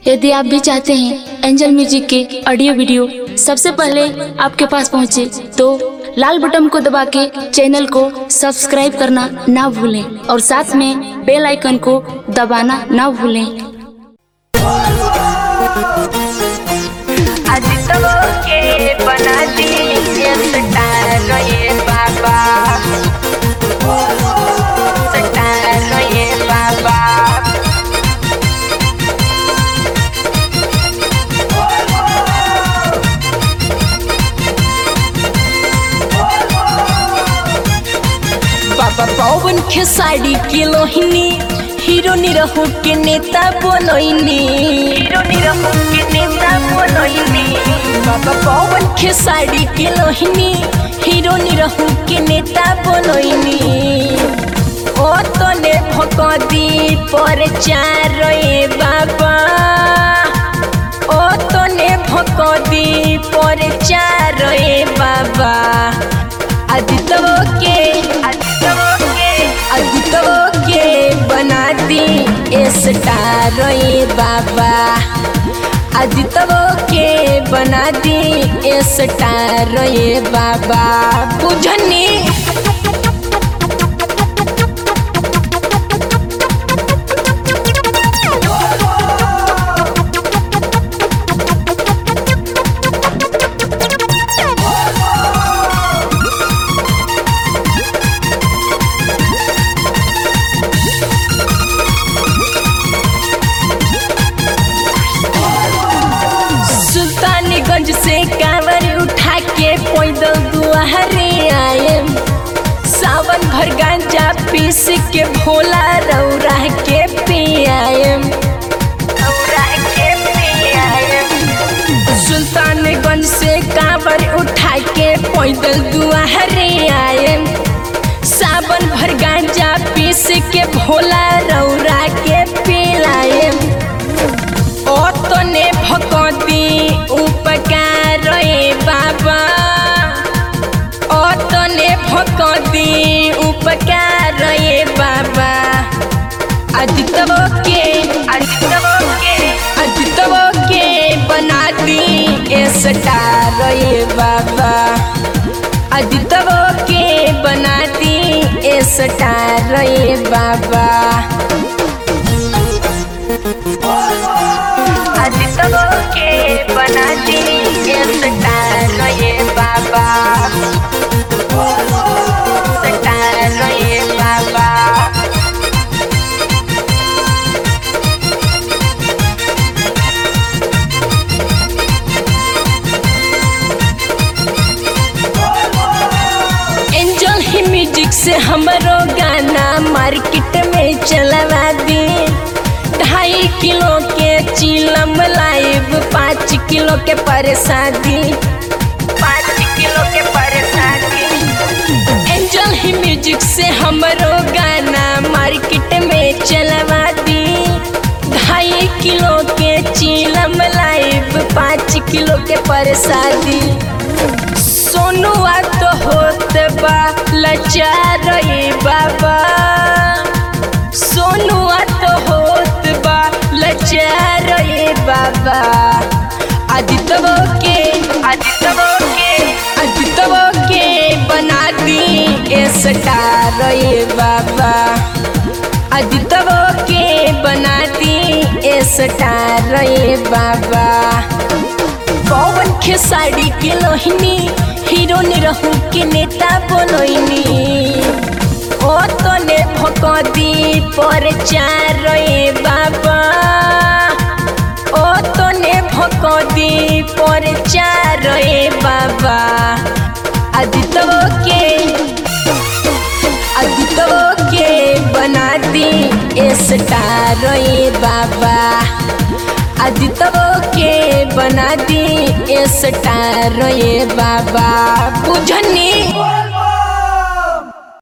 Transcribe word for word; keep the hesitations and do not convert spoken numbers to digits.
यदि आप भी चाहते हैं एंजल म्यूजिक के ऑडियो वीडियो सबसे पहले आपके पास पहुंचे, तो लाल बटन को दबा के चैनल को सब्सक्राइब करना ना भूलें और साथ में बेल आइकन को दबाना ना भूलें। आज तो के बना दी ये सटार ये बाबा, सटार ये बाबा। बाबा पवन खेसारी के लोहिनी हीरो निरहु के नेता बनोइनी, हीरो निरहु के नेता बनोइनी। बाबा पवन खेसारी के लोहिनी हीरो निरहु के नेता बनोइनी। ओ तने भकदी पर चार रे बाबा, ओ तने भकदी पर चार रे बाबा। आदित्य के आदित्य के आदित्य के बना दी ए स्टार ये बाबा, आदित्य के बना दी ए स्टार ये बाबा। बुझनी सुल्तानगंज से कांवर उठा के पैदल दुआरे आए, सावन भर गांजा पीस के भोला रौरा के पियाए, रौरा के पियाए। सुल्तानगंज से कांवर उठा के पैदल दुआरे आए, सावन भर गांजा पीस के भोला रौरा के पिलाए। ओ तने भकती उपकार रे बाबा, ओ तने भकती उपकार रे बाबा। आदित्य के आदित्य के आदित्य के बना दी ए स्टार रे बाबा, आदित्य के बना दी ए स्टार रे बाबा। आदित्य के बना दी ये सटार ये बाबा, सटार ये बाबा। एंजल ही म्यूजिक से हमारो गाना मार्केट में चलवा दी। ढाई किलो के चिलम लाइव, पाँच किलो के परसादी, पाँच किलो के परसादी। एंजल ही म्यूजिक से हमारो गाना मार्केट में चलवा दी। ढाई किलो के चिलम लाइव, पाँच किलो के परसादी। सोनुआ तो होत बा लाचार रे बाबा, सोनुआ तो होत बा लाचार रे बाबा। आदित्य के आदित्य के आदित्य के बना दी ए स्टार रे बाबा, आदित्य के बना दी ए स्टार रे बाबा। पवन खेसारी के लोहिनी हीरो निरहु के नेता बनोइनी। ओ तने भकदी पर चार रे बाबा, ओ तने भकदी पर चार रे बाबा। आदित्य के आदित्य के बना दी ए स्टार रे बाबा, आदित्य के बना दी ए स्टार रे बाबा। बुझनी